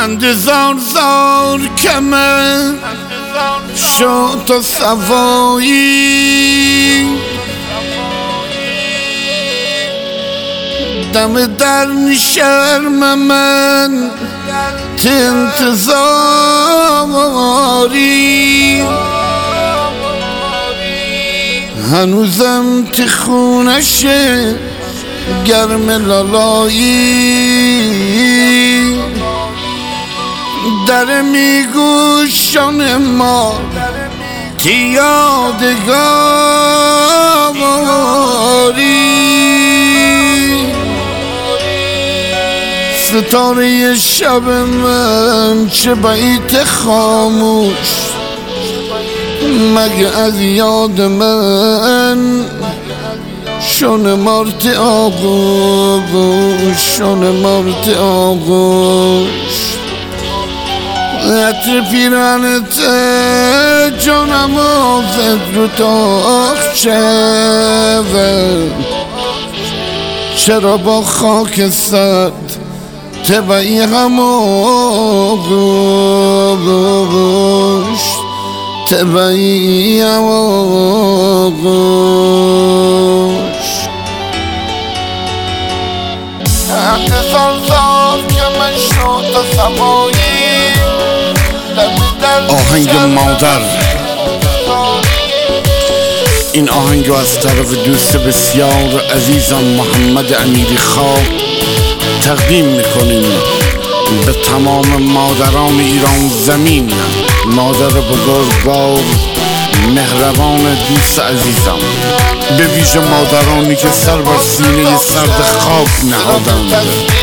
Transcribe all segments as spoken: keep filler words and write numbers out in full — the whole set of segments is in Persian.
اندزار زار که من شد تا سوایی دم در شرم من ت انتظاری هنوزم تی خونشه گرم لالایی در میگوشان ما تی یادگاری ستاره شب من چه بیت خاموش مگه از یاد من شون مارت آغوش شون مارت آغوش عطر پیرانت جانم آزد رو تاخچه چرا با خاک سد تبعی هم آغوش تبعی هم آغوش انتظار زار که من شد تا سوایی آهنگ مادر. این آهنگ از طرف دوست بسیار عزیزم محمد امیری خواه تقدیم میکنیم به تمام مادران ایران زمین، مادر بزرگوار مهربان دوست عزیزم، به ویژه مادرانی که سر بر سینه سرد خاک نهادند.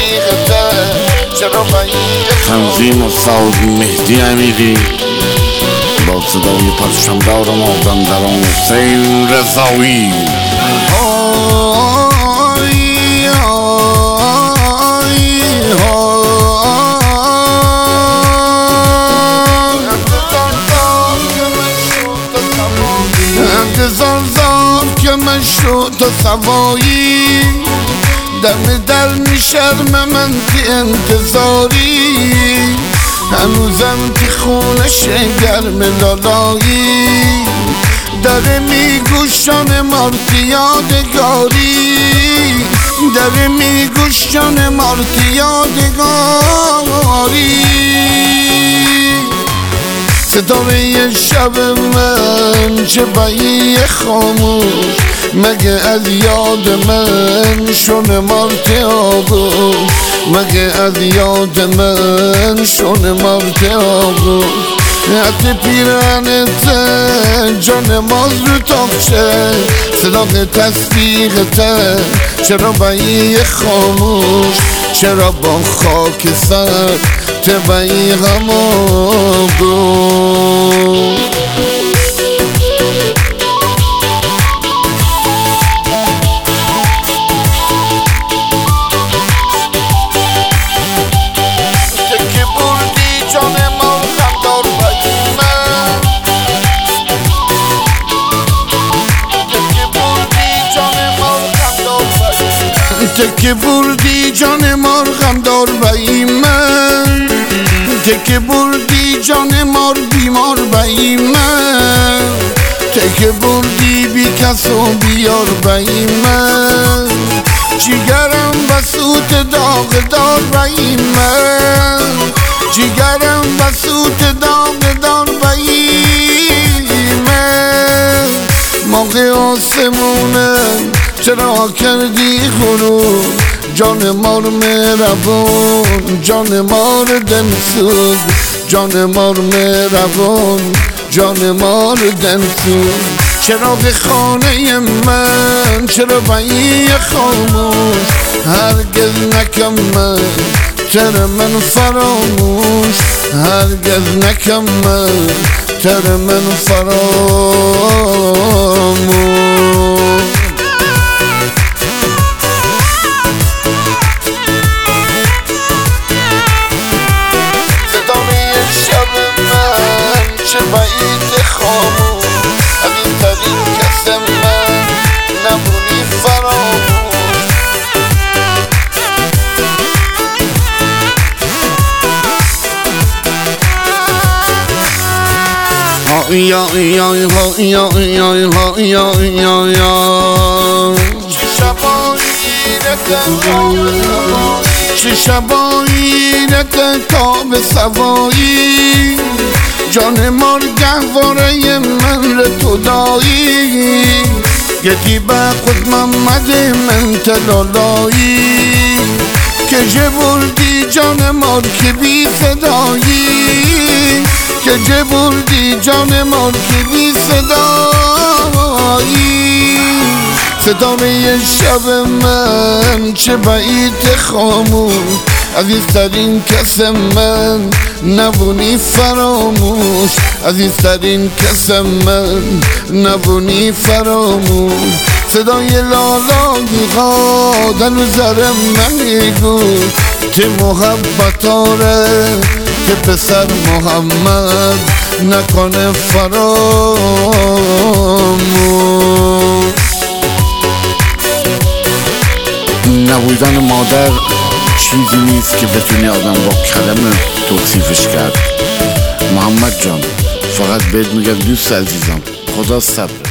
تنظیم استاد مهدی امیری با صدای پرچمدار مازندران حسین رضایی. انتظار زار که من شد تا سوایی دم در شرم من تی انتظاری هنوزم تی خونش گرم لالایی در میگوشان مارتی یادگاری در میگوشان مارتی یادگاری ستاره شب من چه بیت خاموش مگه از یاد من شون مارت آغوش مگه از یاد من شون مارت آغوش حتی پیرانت جان ماز رو تاخچه صدای تصدیقت چرا بیت خاموش چرا با خاک سر تبعی هم آغوش. تکه بردی جان مرغم دار بایی من تکه بردی جان مار بیمار بایی من تکه بردی بی کس و بیار بایی من جیگرم بسوت داغ دار بایی من جیگرم بسوت داغ دار بایی من موقع آسمونم چرا کردی غرور جان مار مهربان جان مار دلسوز جان مار مهربان جان مار دلسوز چراغ خانه من چرا بیت خاموش هرگز نکم من تر من فراموش هرگز نکم من تر من فراموش. چه بیت خاموش همین ترین کس من نمونی فراموش یا یا یا یا یا یا یا یا یا چه شبایی نکن تا به سوایی جان مار گهواره من رو تو دایی گدی با خود محمد من تلالایی که جه بردی جان مار که بی صدایی که جه بردی جان مار که بی صدایی صدای شب من چه بعید خاموش عزیزترین کس من نبونی فراموش عزیزترین کس من نبونی فراموش صدای لالایی ها در نظر من میگو که محبت آره که پسر محمد نکنه فراموش. نبودن مادر چیزی نیست که بتونی آدم با کلمه توصیفش کرد. محمد جان فقط بهت میگم دوست عزیزم، خدا صبر.